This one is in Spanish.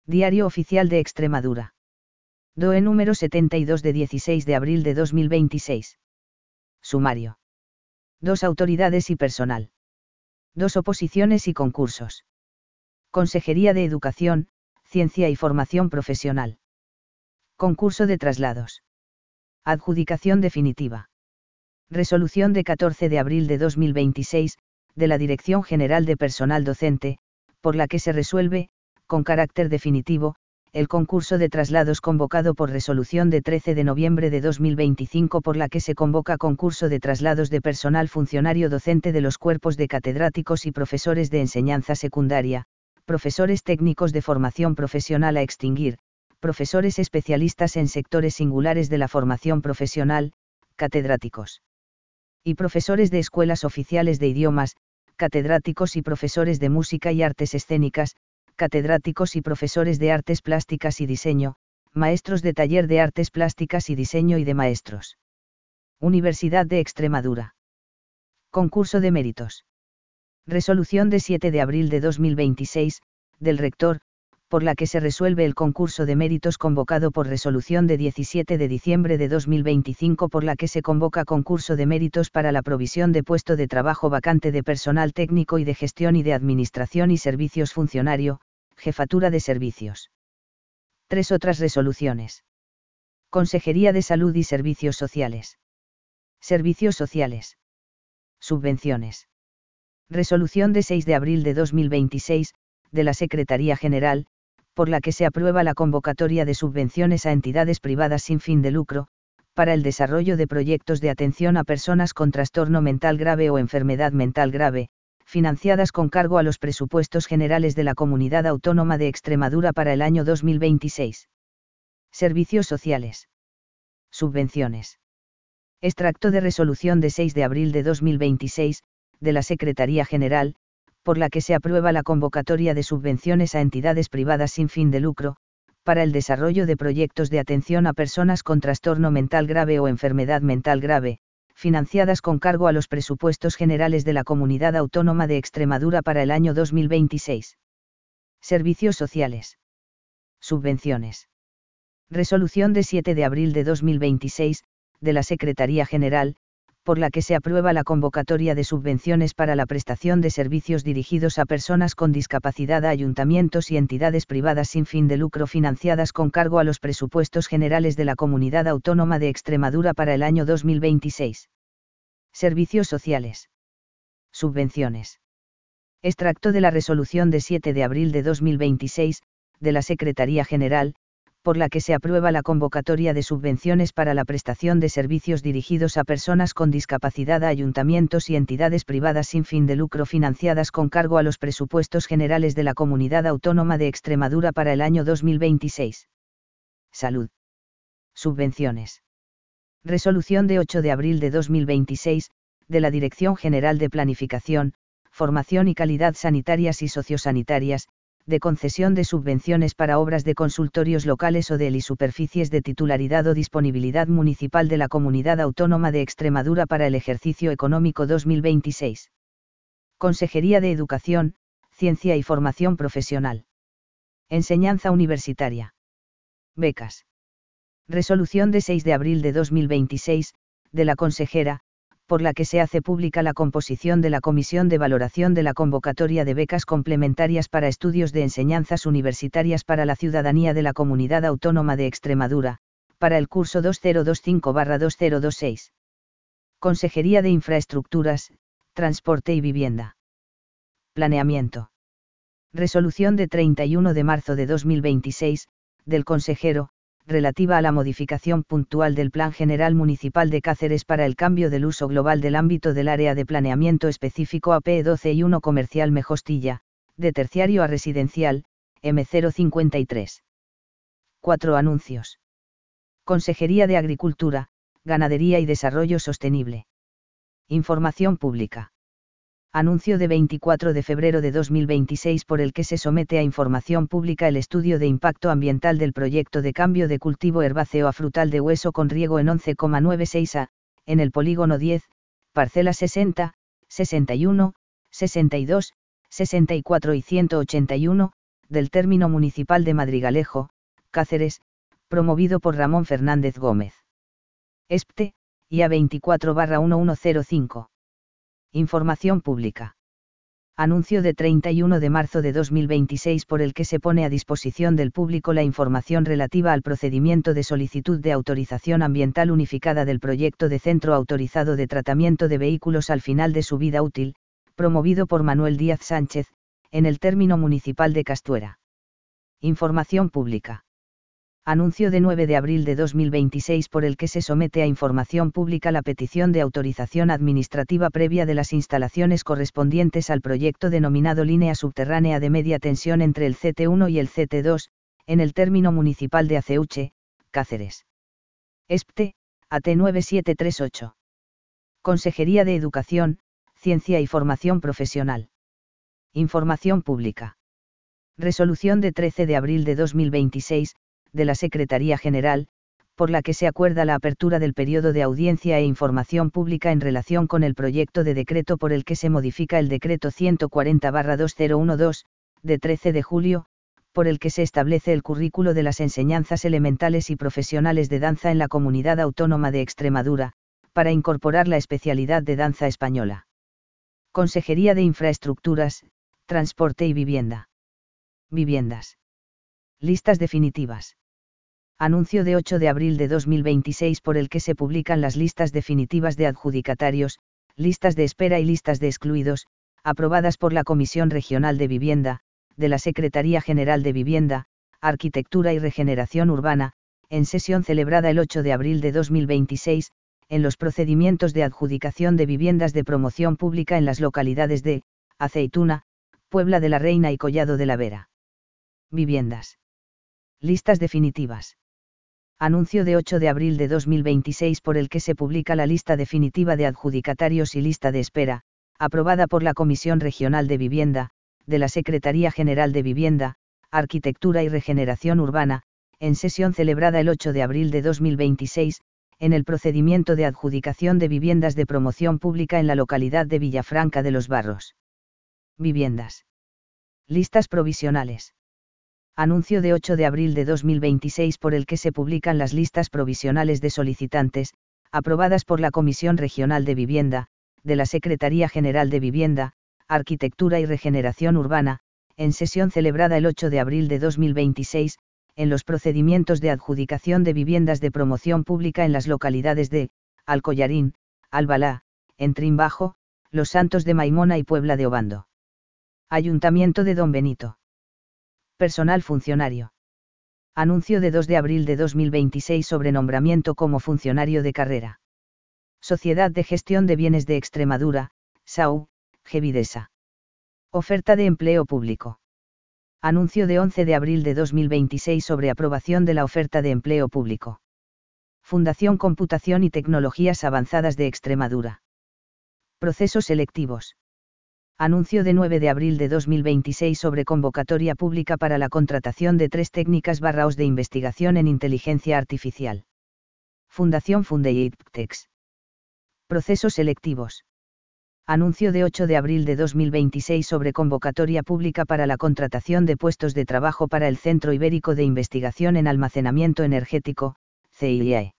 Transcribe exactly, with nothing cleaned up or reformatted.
Diario Oficial de Extremadura. D O E número setenta y dos de dieciséis de abril de dos mil veintiséis. Sumario. Dos autoridades y personal. Dos oposiciones y concursos. Consejería de Educación, Ciencia y Formación Profesional. Concurso de traslados. Adjudicación definitiva. Resolución de catorce de abril de dos mil veintiséis, de la Dirección General de Personal Docente, por la que se resuelve, con carácter definitivo, el concurso de traslados convocado por resolución de trece de noviembre de dos mil veinticinco por la que se convoca concurso de traslados de personal funcionario docente de los cuerpos de catedráticos y profesores de enseñanza secundaria, profesores técnicos de formación profesional a extinguir, profesores especialistas en sectores singulares de la formación profesional, catedráticos. Y profesores de escuelas oficiales de idiomas, catedráticos y profesores de música y artes escénicas, catedráticos y profesores de artes plásticas y diseño, maestros de taller de artes plásticas y diseño y de maestros. Universidad de Extremadura. Concurso de méritos. Resolución de siete de abril de dos mil veintiséis, del rector, por la que se resuelve el concurso de méritos convocado por resolución de diecisiete de diciembre de dos mil veinticinco por la que se convoca concurso de méritos para la provisión de puesto de trabajo vacante de personal técnico y de gestión y de administración y servicios funcionario, jefatura de servicios. Tres otras resoluciones. Consejería de Salud y Servicios Sociales. Servicios Sociales. Subvenciones. Resolución de seis de abril de dos mil veintiséis, de la Secretaría General, por la que se aprueba la convocatoria de subvenciones a entidades privadas sin fin de lucro, para el desarrollo de proyectos de atención a personas con trastorno mental grave o enfermedad mental grave, financiadas con cargo a los presupuestos generales de la Comunidad Autónoma de Extremadura para el año dos mil veintiséis. Servicios Sociales. Subvenciones. Extracto de resolución de seis de abril de dos mil veintiséis, de la Secretaría General, por la que se aprueba la convocatoria de subvenciones a entidades privadas sin fin de lucro, para el desarrollo de proyectos de atención a personas con trastorno mental grave o enfermedad mental grave, financiadas con cargo a los presupuestos generales de la Comunidad Autónoma de Extremadura para el año dos mil veintiséis. Servicios Sociales. Subvenciones. Resolución de siete de abril de dos mil veintiséis, de la Secretaría General, por la que se aprueba la convocatoria de subvenciones para la prestación de servicios dirigidos a personas con discapacidad a ayuntamientos y entidades privadas sin fin de lucro financiadas con cargo a los presupuestos generales de la Comunidad Autónoma de Extremadura para el año dos mil veintiséis. Servicios Sociales. Subvenciones. Extracto de la resolución de siete de abril de dos mil veintiséis, de la Secretaría General, por la que se aprueba la convocatoria de subvenciones para la prestación de servicios dirigidos a personas con discapacidad a ayuntamientos y entidades privadas sin fin de lucro financiadas con cargo a los presupuestos generales de la Comunidad Autónoma de Extremadura para el año dos mil veintiséis. Salud. Subvenciones. Resolución de ocho de abril de dos mil veintiséis, de la Dirección General de Planificación, Formación y Calidad Sanitarias y Sociosanitarias, de concesión de subvenciones para obras de consultorios locales o de superficies de titularidad o disponibilidad municipal de la Comunidad Autónoma de Extremadura para el ejercicio económico dos mil veintiséis. Consejería de Educación, Ciencia y Formación Profesional. Enseñanza Universitaria. Becas. Resolución de seis de abril de dos mil veintiséis, de la consejera, por la que se hace pública la composición de la Comisión de Valoración de la Convocatoria de Becas Complementarias para Estudios de Enseñanzas Universitarias para la Ciudadanía de la Comunidad Autónoma de Extremadura, para el curso dos mil veinticinco barra dos mil veintiséis. Consejería de Infraestructuras, Transporte y Vivienda. Planeamiento. Resolución de treinta y uno de marzo de dos mil veintiséis, del consejero, relativa a la modificación puntual del Plan General Municipal de Cáceres para el cambio del uso global del ámbito del área de planeamiento específico A P doce y uno comercial Mejostilla, de terciario a residencial, M cero cincuenta y tres. cuatro Anuncios. Consejería de Agricultura, Ganadería y Desarrollo Sostenible. Información pública. Anuncio de veinticuatro de febrero de dos mil veintiséis por el que se somete a información pública el estudio de impacto ambiental del proyecto de cambio de cultivo herbáceo a frutal de hueso con riego en once coma noventa y seis a, en el polígono diez, parcelas sesenta, sesenta y uno, sesenta y dos, sesenta y cuatro y ciento ochenta y uno, del término municipal de Madrigalejo, Cáceres, promovido por Ramón Fernández Gómez. ESPTE, I A veinticuatro barra mil cinco. Información pública. Anuncio de treinta y uno de marzo de dos mil veintiséis por el que se pone a disposición del público la información relativa al procedimiento de solicitud de autorización ambiental unificada del proyecto de Centro Autorizado de Tratamiento de Vehículos al final de su vida útil, promovido por Manuel Díaz Sánchez, en el término municipal de Castuera. Información pública. Anuncio de nueve de abril de dos mil veintiséis por el que se somete a información pública la petición de autorización administrativa previa de las instalaciones correspondientes al proyecto denominado Línea Subterránea de Media Tensión entre el C T uno y el C T dos, en el término municipal de Aceuche, Cáceres. ESPTE, A T nueve siete tres ocho. Consejería de Educación, Ciencia y Formación Profesional. Información pública. Resolución de trece de abril de dos mil veintiséis, de la Secretaría General, por la que se acuerda la apertura del periodo de audiencia e información pública en relación con el proyecto de decreto por el que se modifica el decreto ciento cuarenta barra dos mil doce, de trece de julio, por el que se establece el currículo de las enseñanzas elementales y profesionales de danza en la Comunidad Autónoma de Extremadura, para incorporar la especialidad de danza española. Consejería de Infraestructuras, Transporte y Vivienda. Viviendas. Listas definitivas. Anuncio de ocho de abril de dos mil veintiséis por el que se publican las listas definitivas de adjudicatarios, listas de espera y listas de excluidos, aprobadas por la Comisión Regional de Vivienda, de la Secretaría General de Vivienda, Arquitectura y Regeneración Urbana, en sesión celebrada el ocho de abril de dos mil veintiséis, en los procedimientos de adjudicación de viviendas de promoción pública en las localidades de Aceituna, Puebla de la Reina y Collado de la Vera. Viviendas. Listas definitivas. Anuncio de ocho de abril de dos mil veintiséis por el que se publica la lista definitiva de adjudicatarios y lista de espera, aprobada por la Comisión Regional de Vivienda, de la Secretaría General de Vivienda, Arquitectura y Regeneración Urbana, en sesión celebrada el ocho de abril de dos mil veintiséis, en el procedimiento de adjudicación de viviendas de promoción pública en la localidad de Villafranca de los Barros. Viviendas. Listas provisionales. Anuncio de ocho de abril de dos mil veintiséis por el que se publican las listas provisionales de solicitantes, aprobadas por la Comisión Regional de Vivienda, de la Secretaría General de Vivienda, Arquitectura y Regeneración Urbana, en sesión celebrada el ocho de abril de dos mil veintiséis, en los procedimientos de adjudicación de viviendas de promoción pública en las localidades de Alcollarín, Albalá, Entrín Bajo, Los Santos de Maimona y Puebla de Obando. Ayuntamiento de Don Benito. Personal funcionario. Anuncio de dos de abril de dos mil veintiséis sobre nombramiento como funcionario de carrera. Sociedad de Gestión de Bienes de Extremadura, S A U, Gevidesa. Oferta de empleo público. Anuncio de once de abril de dos mil veintiséis sobre aprobación de la oferta de empleo público. Fundación Computación y Tecnologías Avanzadas de Extremadura. Procesos selectivos. Anuncio de nueve de abril de dos mil veintiséis sobre convocatoria pública para la contratación de tres técnicas barraos de investigación en inteligencia artificial. Fundación Fundeiptex. Procesos selectivos. Anuncio de ocho de abril de dos mil veintiséis sobre convocatoria pública para la contratación de puestos de trabajo para el Centro Ibérico de Investigación en Almacenamiento Energético, C I A E.